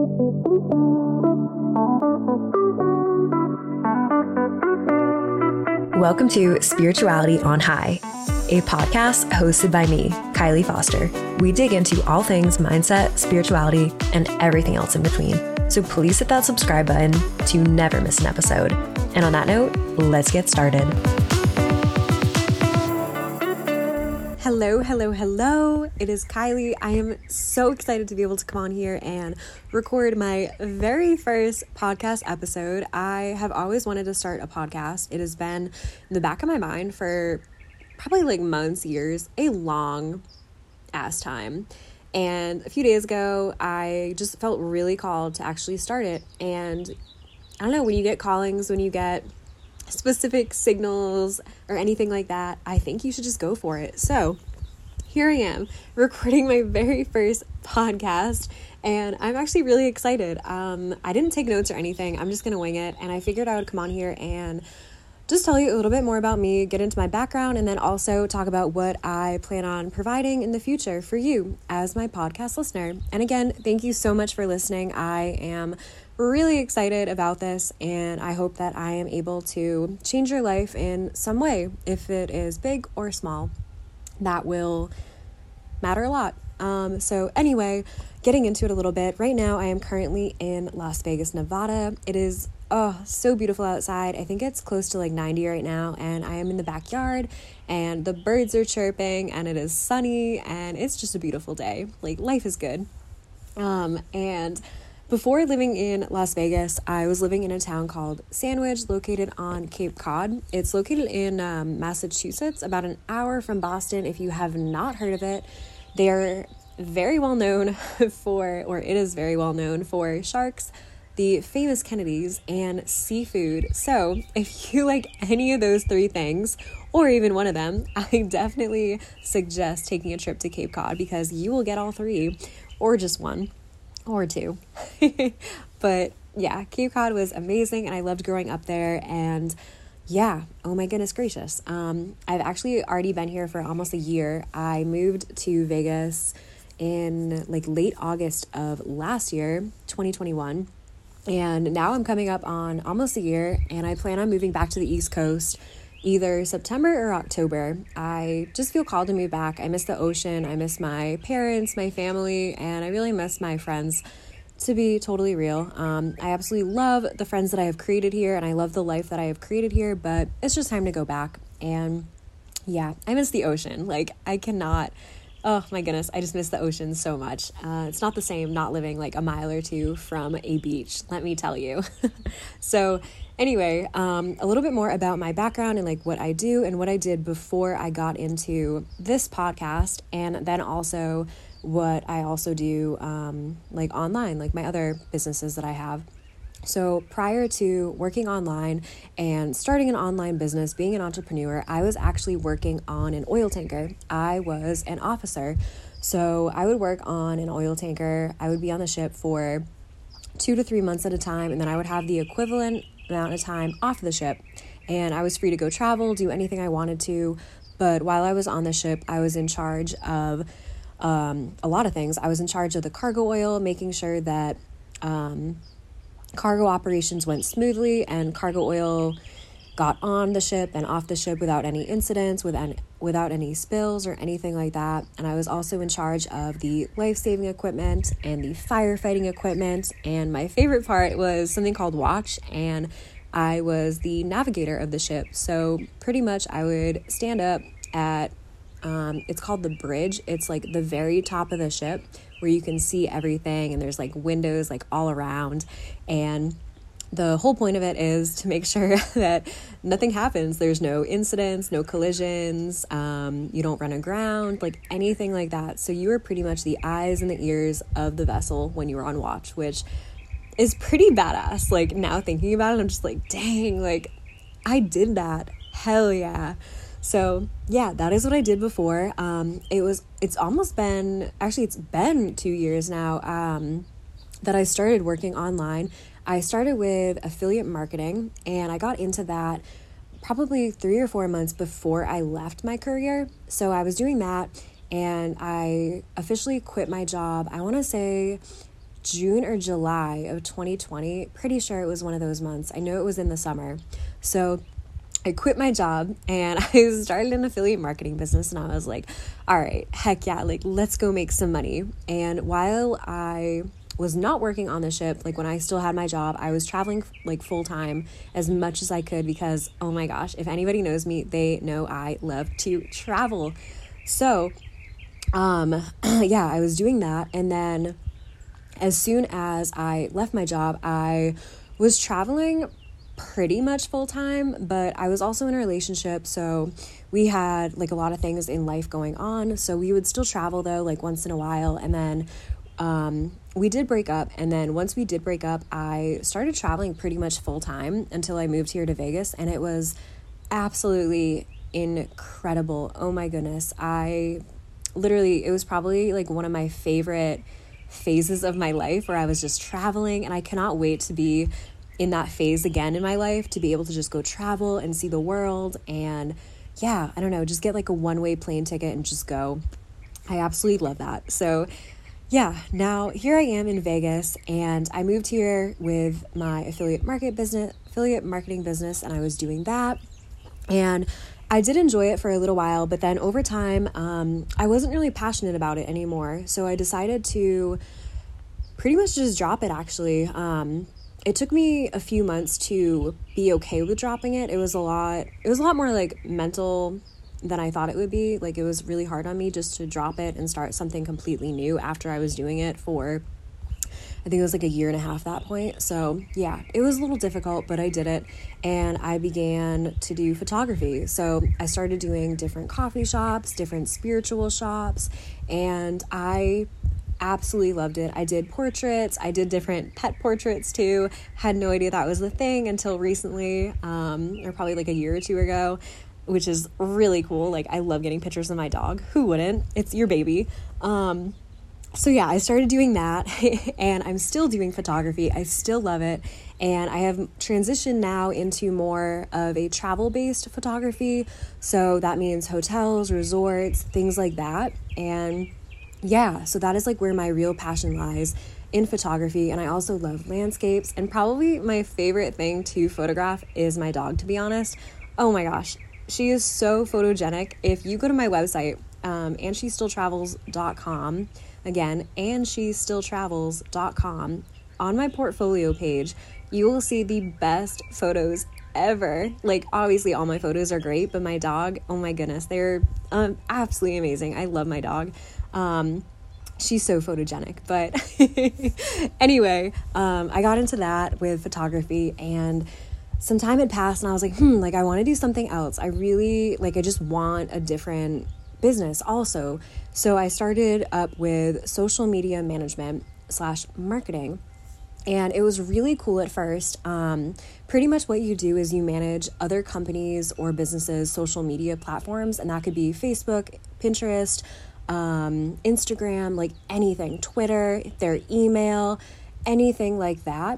Welcome to Spirituality on High, a podcast hosted by me, Kylie Foster. We dig into all things mindset, spirituality, and everything else in between. So please hit that subscribe button to never miss an episode. And on that note, let's get started. Hello. It is Kylie. I am so excited to be able to come on here and record my very first podcast episode. I have always wanted to start a podcast. It has been in the back of my mind for probably like months, years, a long ass time. And a few days ago, I just felt really called to actually start it. And I don't know, when you get callings, when you get specific signals or anything like that, I think you should just go for it. So here I am recording my very first podcast, and I'm actually really excited. I didn't take notes or anything. I'm just going to wing it. And I figured I would come on here and just tell you a little bit more about me, get into my background, and then also talk about what I plan on providing in the future for you as my podcast listener. And again, thank you so much for listening. I am really excited about this, and I hope that I am able to change your life in some way, if it is big or small. That will matter a lot. So anyway, getting into it a little bit. Right now, I am currently in Las Vegas, Nevada. It is so beautiful outside. I think it's close to like 90 right now, and I am in the backyard, and the birds are chirping, and it is sunny, and it's just a beautiful day. Like, life is good. And before living in Las Vegas, I was living in a town called Sandwich, located on Cape Cod. It's located in Massachusetts, about an hour from Boston. If you have not heard of it, they are very well known for, or it is very well known for sharks, the famous Kennedys, and seafood. So if you like any of those three things, or even one of them, I definitely suggest taking a trip to Cape Cod, because you will get all three, or just one. Or two. But yeah, Cape Cod was amazing, and I loved growing up there. And yeah, oh my goodness gracious. I've actually already been here for almost a year. I moved to Vegas in like late August of last year, 2021. And now I'm coming up on almost a year, and I plan on moving back to the East Coast either September or October. I just feel called to move back. I miss the ocean. I miss my parents, my family, and I really miss my friends, to be totally real. I absolutely love the friends that I have created here, and I love the life that I have created here, but it's just time to go back. And yeah, I miss the ocean. Like, I cannot, oh my goodness, I just miss the ocean so much. It's not the same not living like a mile or two from a beach, let me tell you. So anyway, a little bit more about my background and like what I do and what I did before I got into this podcast, and then also what I also do like online, like my other businesses that I have. So prior to working online and starting an online business, being an entrepreneur, I was actually working on an oil tanker. I was an officer. So I would work on an oil tanker. I would be on the ship for 2 to 3 months at a time, and then I would have the equivalent amount of time off the ship. And I was free to go travel, do anything I wanted to. But while I was on the ship, I was in charge of a lot of things. I was in charge of the cargo oil, making sure that cargo operations went smoothly and cargo oil got on the ship and off the ship without any incidents, without any spills or anything like that. And I was also in charge of the life-saving equipment and the firefighting equipment. And my favorite part was something called watch, and I was the navigator of the ship. So pretty much I would stand up at it's called the bridge. It's like the very top of the ship where you can see everything, and there's like windows like all around. And the whole point of it is to make sure that nothing happens. There's no incidents, no collisions. You don't run aground, like anything like that. So you are pretty much the eyes and the ears of the vessel when you were on watch, which is pretty badass. Like, now thinking about it, I'm just like, dang, like I did that. Hell yeah. So yeah, that is what I did before. It's been 2 years now that I started working online. I started with affiliate marketing, and I got into that probably 3 or 4 months before I left my career. So I was doing that, and I officially quit my job, I want to say June or July of 2020. Pretty sure it was one of those months. I know it was in the summer. So I quit my job and I started an affiliate marketing business, and I was like, all right, heck yeah, like let's go make some money. And while I was not working on the ship, like when I still had my job, I was traveling like full time as much as I could because, oh my gosh, if anybody knows me, they know I love to travel. So, yeah, I was doing that. And then as soon as I left my job, I was traveling pretty much full time, but I was also in a relationship. So we had like a lot of things in life going on. So we would still travel though, like once in a while. And then we did break up. And then once we did break up, I started traveling pretty much full time until I moved here to Vegas. And it was absolutely incredible. Oh my goodness. It was probably like one of my favorite phases of my life where I was just traveling, and I cannot wait to be in that phase again in my life, to be able to just go travel and see the world. And yeah, I don't know, just get like a one-way plane ticket and just go. I absolutely love that. So yeah, now here I am in Vegas, and I moved here with my affiliate marketing business, and I was doing that. And I did enjoy it for a little while, but then over time, I wasn't really passionate about it anymore. So I decided to pretty much just drop it, actually. It took me a few months to be okay with dropping it. It was a lot more like mental than I thought it would be. Like, it was really hard on me just to drop it and start something completely new after I was doing it for, I think it was like a year and a half at that point. So yeah, it was a little difficult, but I did it, and I began to do photography. So I started doing different coffee shops, different spiritual shops, and I absolutely loved it. I did portraits. I did different pet portraits too. Had no idea that was the thing until recently, or probably like a year or two ago, which is really cool. Like, I love getting pictures of my dog. Who wouldn't? It's your baby. So yeah, I started doing that, and I'm still doing photography. I still love it. And I have transitioned now into more of a travel-based photography. So that means hotels, resorts, things like that. And yeah, so that is like where my real passion lies, in photography. And I also love landscapes. And probably my favorite thing to photograph is my dog, to be honest. Oh my gosh, she is so photogenic. If you go to my website, andshestilltravels.com, again, andshestilltravels.com, on my portfolio page, you will see the best photos ever. Like, obviously all my photos are great, but my dog, oh my goodness, they're absolutely amazing. I love my dog. She's so photogenic. But anyway, I got into that with photography, and some time had passed, and I was like, like, I want to do something else. I just want a different business also. So I started up with social media management / marketing. And it was really cool at first. Pretty much what you do is you manage other companies or businesses' social media platforms, and that could be Facebook, Pinterest, Instagram, like anything, Twitter, their email, anything like that.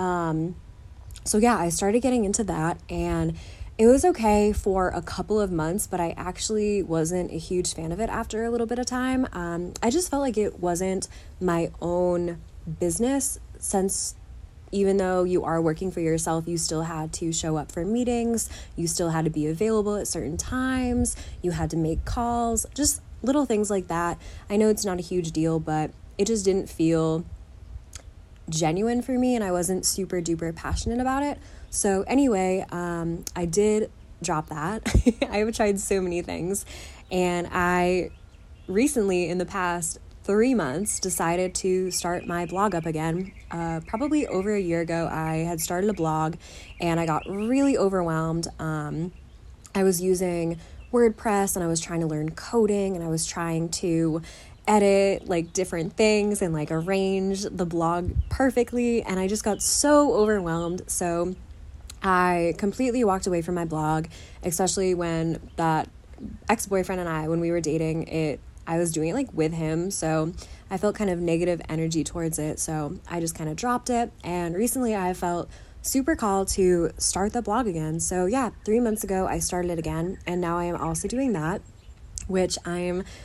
So yeah, I started getting into that, and it was okay for a couple of months, but I actually wasn't a huge fan of it after a little bit of time. I just felt like it wasn't my own business, since even though you are working for yourself, you still had to show up for meetings, you still had to be available at certain times, you had to make calls, just little things like that. I know it's not a huge deal, but it just didn't feel genuine for me, and I wasn't super duper passionate about it. So anyway, I did drop that. I have tried so many things, and I recently, in the past 3 months, decided to start my blog up again. Probably over a year ago, I had started a blog, and I got really overwhelmed. I was using WordPress, and I was trying to learn coding, and I was trying to edit like different things and like arrange the blog perfectly, and I just got so overwhelmed. So I completely walked away from my blog, especially when that ex-boyfriend and I, when we were dating, I was doing it like with him, so I felt kind of negative energy towards it, so I just kind of dropped it. And recently I felt super called to start the blog again. So yeah, 3 months ago I started it again, and now I am also doing that, which I'm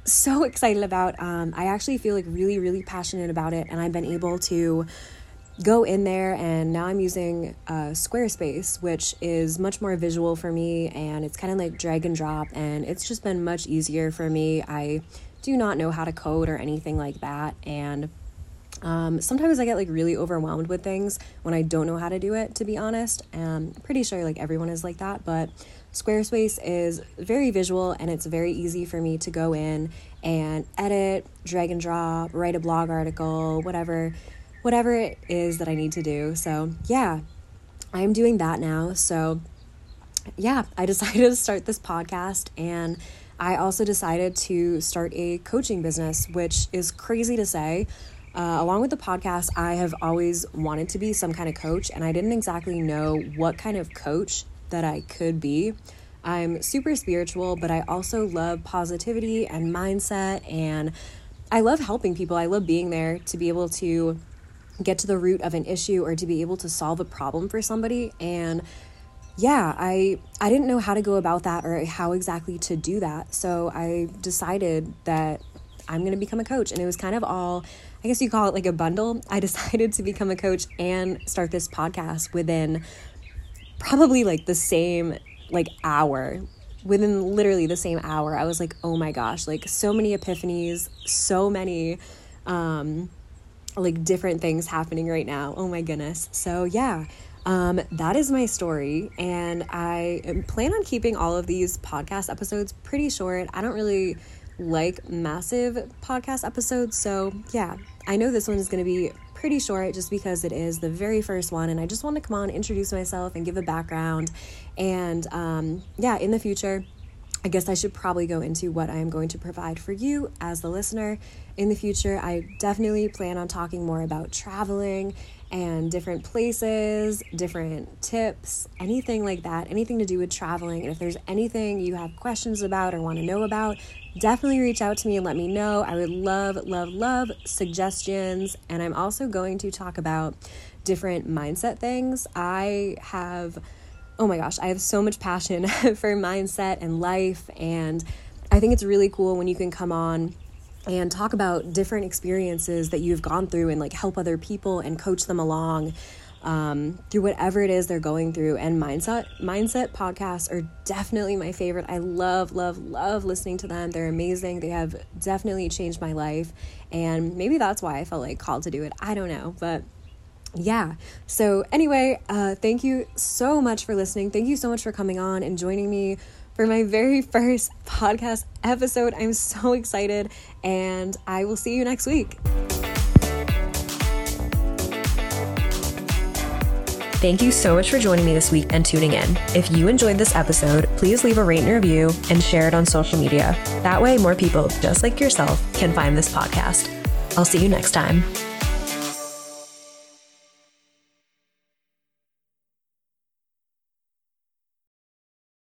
so excited about. I actually feel like really, really passionate about it, and I've been able to go in there, and now I'm using Squarespace, which is much more visual for me, and it's kind of like drag and drop, and it's just been much easier for me. I do not know how to code or anything like that, and sometimes I get like really overwhelmed with things when I don't know how to do it, to be honest. I'm pretty sure like everyone is like that, but Squarespace is very visual, and it's very easy for me to go in and edit, drag and drop, write a blog article, whatever it is that I need to do. So yeah, I'm doing that now. So yeah, I decided to start this podcast, and I also decided to start a coaching business, which is crazy to say. Along with the podcast, I have always wanted to be some kind of coach, and I didn't exactly know what kind of coach that I could be. I'm super spiritual, but I also love positivity and mindset, and I love helping people. I love being there to be able to get to the root of an issue or to be able to solve a problem for somebody. And yeah, I didn't know how to go about that or how exactly to do that. So I decided that I'm going to become a coach, and it was kind of all, I guess you call it like a bundle. I decided to become a coach and start this podcast within probably like the same like hour. Within literally the same hour, I was like, oh my gosh, like so many epiphanies, so many like different things happening right now. Oh my goodness. So yeah, that is my story, and I plan on keeping all of these podcast episodes pretty short. I don't really like massive podcast episodes, so yeah, I know this one is going to be pretty short just because it is the very first one, and I just want to come on, introduce myself, and give a background. And yeah, in the future, I guess I should probably go into what I am going to provide for you as the listener. In the future, I definitely plan on talking more about traveling and different places, different tips, anything like that, anything to do with traveling. And if there's anything you have questions about or want to know about, definitely reach out to me and let me know. I would love suggestions. And I'm also going to talk about different mindset things. Oh my gosh, I have so much passion for mindset and life, and I think it's really cool when you can come on and talk about different experiences that you've gone through and like help other people and coach them along through whatever it is they're going through. And mindset podcasts are definitely my favorite. I love listening to them. They're amazing. They have definitely changed my life, and maybe that's why I felt like called to do it. I don't know, but yeah. So anyway, thank you so much for listening. Thank you so much for coming on and joining me for my very first podcast episode. I'm so excited, and I will see you next week. Thank you so much for joining me this week and tuning in. If you enjoyed this episode, please leave a rate and review and share it on social media. That way, more people just like yourself can find this podcast. I'll see you next time.